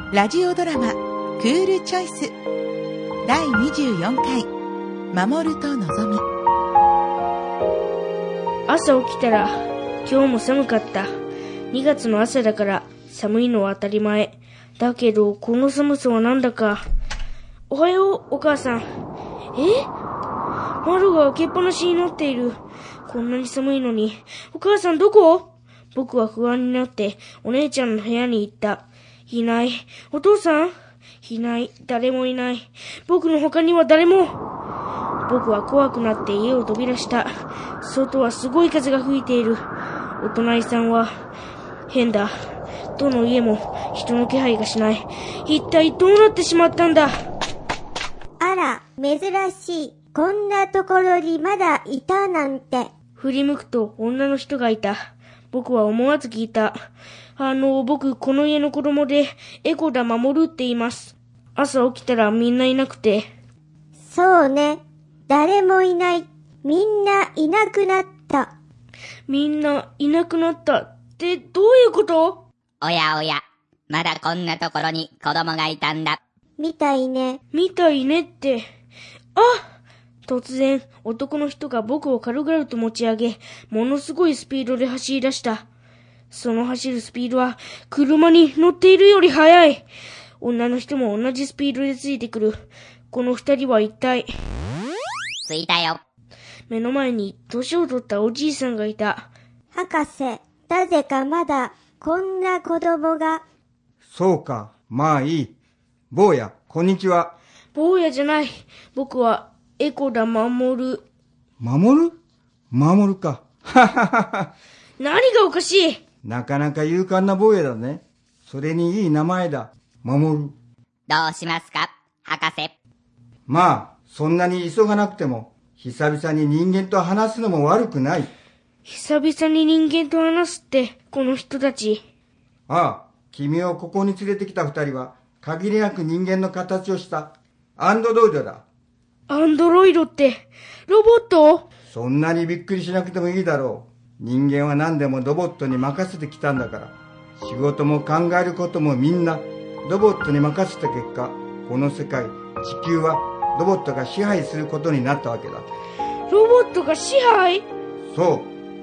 ラジオドラマクールチョイス第24回守ると望み。 朝起きたら今日も寒かった。2月の朝だから寒いのは当たり前だけど、この寒さはなんだか。おはようお母さん。窓が開けっぱなしになっている。こんなに寒いのに。お母さんどこ？僕は不安になってお姉ちゃんの部屋に行った。いない。お父さん？いない。誰もいない。僕の他には誰も。僕は怖くなって家を飛び出した。外はすごい風が吹いている。お隣さんは変だ。どの家も人の気配がしない。一体どうなってしまったんだ。 あら、珍しい。こんなところにまだいたなんて。 振り向くと女の人がいた。僕は思わず聞いた。僕この家の子供でエコダ守って言います。朝起きたらみんないなくて。 そうね。誰もいない。みんないなくなった。 みんないなくなったってどういうこと？ おやおや、まだこんなところに子供がいたんだ。 みたいね。 みたいねって。突然、男の人が僕を軽々と持ち上げ、ものすごいスピードで走り出した。その走るスピードは、車に乗っているより速い。女の人も同じスピードでついてくる。この二人は一体。 着いたよ。 目の前に年を取ったおじいさんがいた。 博士、なぜかまだこんな子供が。 そうか、まあいい。坊や、こんにちは。 坊やじゃない。僕はエコダ守る。 守るか。ははは。 何がおかしい？ なかなか勇敢な坊やだね。それにいい名前だ。守る。 どうしますか、博士。 まあ、そんなに急がなくても、久々に人間と話すのも悪くない。 久々に人間と話すって、この人たち。 ああ、君をここに連れてきた二人は、限りなく人間の形をしたアンドロイドだ。 アンドロイドって、ロボット？ そんなにびっくりしなくてもいいだろう。人間は何でもロボットに任せてきたんだから。仕事も考えることもみんなロボットに任せた結果、この世界、地球はロボットが支配することになったわけだ。 ロボットが支配？ そう。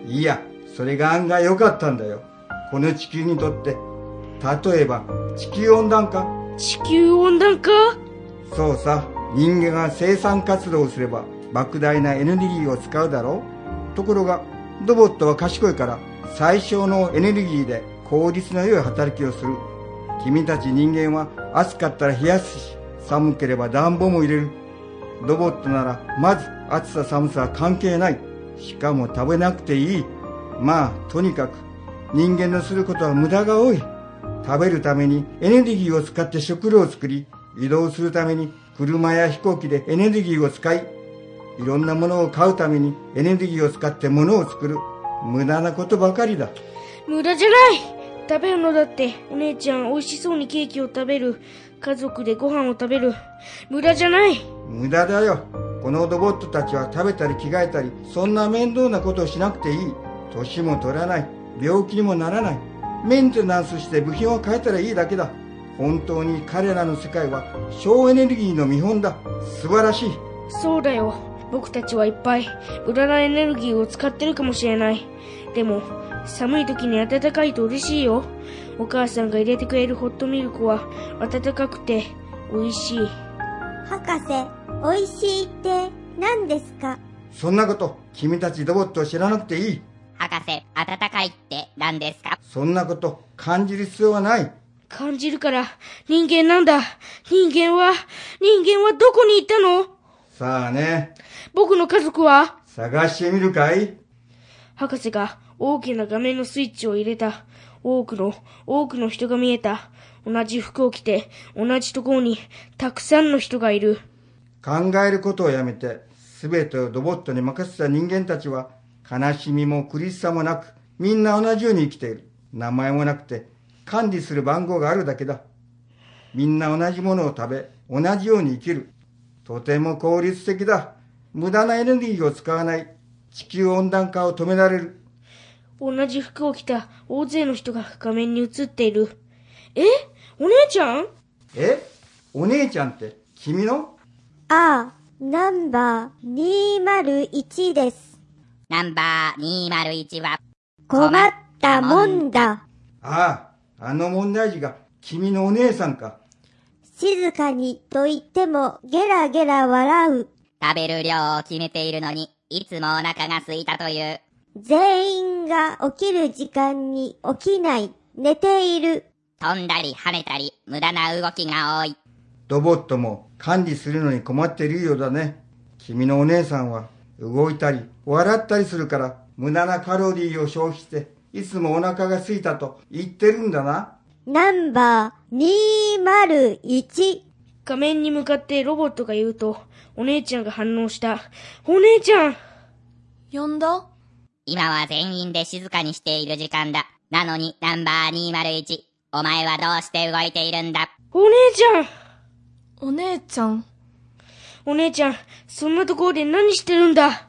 いや、それが案外良かったんだよ。この地球にとって。例えば、地球温暖化。 地球温暖化？ そうさ。人間が生産活動をすれば、莫大なエネルギーを使うだろう。ところが、ロボットは賢いから、最小のエネルギーで効率の良い働きをする。君たち人間は暑かったら冷やすし、寒ければ暖房も入れる。ロボットならまず暑さ寒さは関係ない。しかも食べなくていい。まあとにかく人間のすることは無駄が多い。食べるためにエネルギーを使って食料を作り、移動するために車や飛行機でエネルギーを使い、いろんなものを買うためにエネルギーを使って物を作る。無駄なことばかりだ。 無駄じゃない。食べるのだって。お姉ちゃん美味しそうにケーキを食べる。家族でご飯を食べる。無駄じゃない。 無駄だよ。このロボットたちは食べたり着替えたり、そんな面倒なことをしなくていい。年も取らない。病気にもならない。メンテナンスして部品を変えたらいいだけだ。本当に彼らの世界は省エネルギーの見本だ。素晴らしい。 そうだよ。僕たちはいっぱい無駄なエネルギーを使ってるかもしれない。でも寒い時に暖かいと嬉しいよ。お母さんが入れてくれるホットミルクは温かくて美味しい。 博士、美味しいって何ですか？ そんなこと、君たちロボットを知らなくていい。 博士、暖かいって何ですか？ そんなこと感じる必要はない。 感じるから人間なんだ。人間はどこに行ったの？ さあね。 僕の家族は？ 探してみるかい？ 博士が大きな画面のスイッチを入れた。多くの人が見えた。同じ服を着て、同じところにたくさんの人がいる。 考えることをやめて、すべてをロボットに任せた人間たちは、悲しみも苦しさもなく、みんな同じように生きている。名前もなくて、管理する番号があるだけだ。みんな同じものを食べ、同じように生きる。とても効率的だ。無駄なエネルギーを使わない。地球温暖化を止められる。 同じ服を着た大勢の人が画面に映っている。 お姉ちゃん？ お姉ちゃんって君の？ ああ、ナンバー201です。 ナンバー201は困ったもんだ。 ああ、あの問題児が君のお姉さんか。 静かにと言ってもゲラゲラ笑う。 食べる量を決めているのに、いつもお腹が空いたという。 全員が起きる時間に起きない。寝ている。 飛んだり跳ねたり、無駄な動きが多い。 ロボットも管理するのに困っているようだね。君のお姉さんは動いたり笑ったりするから無駄なカロリーを消費していつもお腹が空いたと言ってるんだな。 ナンバー201。 画面に向かってロボットが言うと、お姉ちゃんが反応した。お姉ちゃん！ 呼んだ？ 今は全員で静かにしている時間だ。なのにナンバー201。お前はどうして動いているんだ？ お姉ちゃん！ お姉ちゃん。 お姉ちゃん、そんなところで何してるんだ？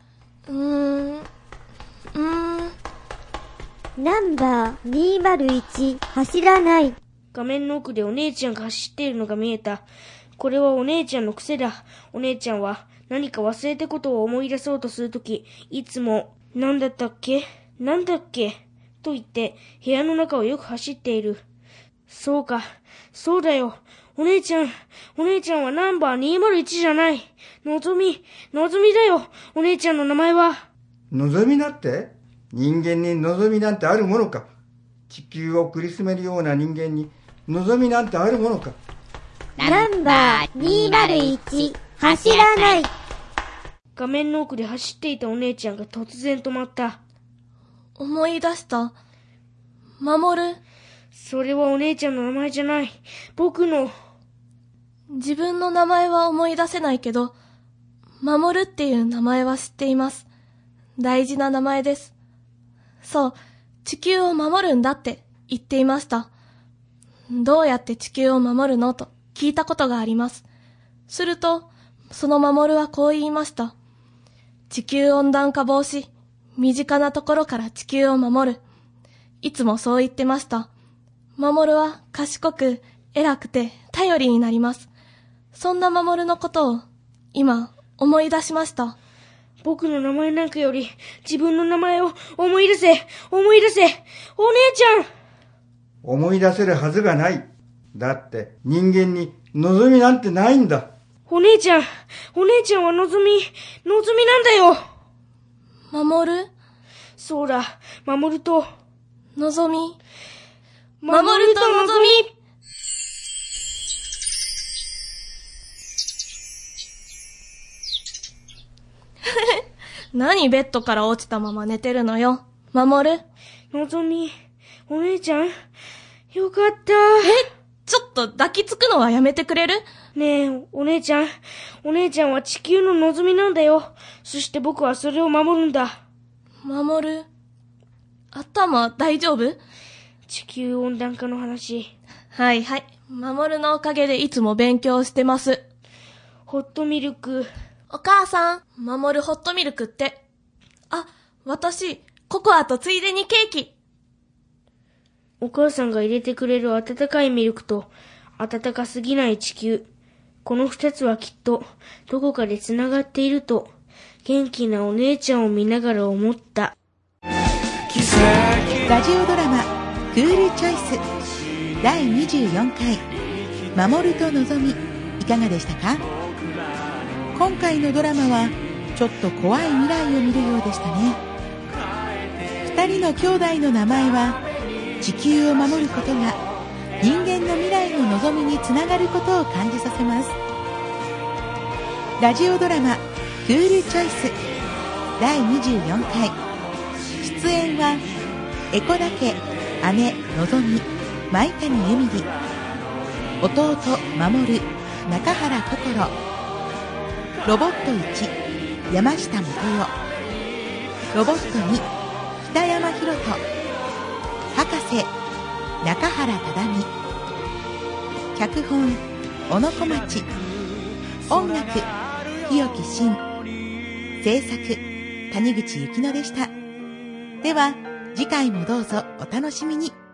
ナンバー201、走らない。 画面の奥でお姉ちゃんが走っているのが見えた。これはお姉ちゃんの癖だ。お姉ちゃんは何か忘れたことを思い出そうとするとき、いつも、なんだったっけと言って部屋の中をよく走っている。そうか、そうだよ。お姉ちゃんはナンバー201じゃない。のぞみだよ。お姉ちゃんの名前は。 のぞみだって？人間にのぞみなんてあるものか。地球を苦しめるような人間にのぞみなんてあるものか。 ナンバー201、走らない。 画面の奥で走っていたお姉ちゃんが突然止まった。 思い出した。守る。 それはお姉ちゃんの名前じゃない。僕の。 自分の名前は思い出せないけど、守るっていう名前は知っています。大事な名前です。そう、地球を守るんだって言っていました。どうやって地球を守るのと聞いたことがあります。すると、その守はこう言いました。地球温暖化防止、身近なところから地球を守る。いつもそう言ってました。守は賢く、偉くて頼りになります。そんな守のことを今思い出しました。 僕の名前なんかより自分の名前を思い出せ。お姉ちゃん！ 思い出せるはずがない。だって人間に望みなんてないんだ。 お姉ちゃんは望みなんだよ。 守る？ そうだ、守と望み。 守と望み。 何ベッドから落ちたまま寝てるのよ。守る。 のぞみ、お姉ちゃん、よかった。 ちょっと抱きつくのはやめてくれる？ ねえ、お姉ちゃんは地球ののぞみなんだよ。そして僕はそれを守るんだ。 守る。頭大丈夫？ 地球温暖化の話。 はい。守のおかげでいつも勉強してます。 ホットミルク。 お母さん、守るホットミルクって。あ、私、ココアとついでにケーキ。 お母さんが入れてくれる温かいミルクと温かすぎない地球。この二つはきっとどこかでつながっていると元気なお姉ちゃんを見ながら思った。 ラジオドラマクールチョイス第24回守とのぞみいかがでしたか？今回のドラマはちょっと怖い未来を見るようでしたね。二人の兄弟の名前は地球を守ることが人間の未来の望みにつながることを感じさせます。ラジオドラマクールチョイス第24回出演は江古田家姉のぞみ舞谷由美里、弟守中原心、ロボット1山下元代、ロボット2北山博人、博士中原忠美、脚本小野小町、音楽日置慎、制作谷口幸乃でした。では次回もどうぞお楽しみに。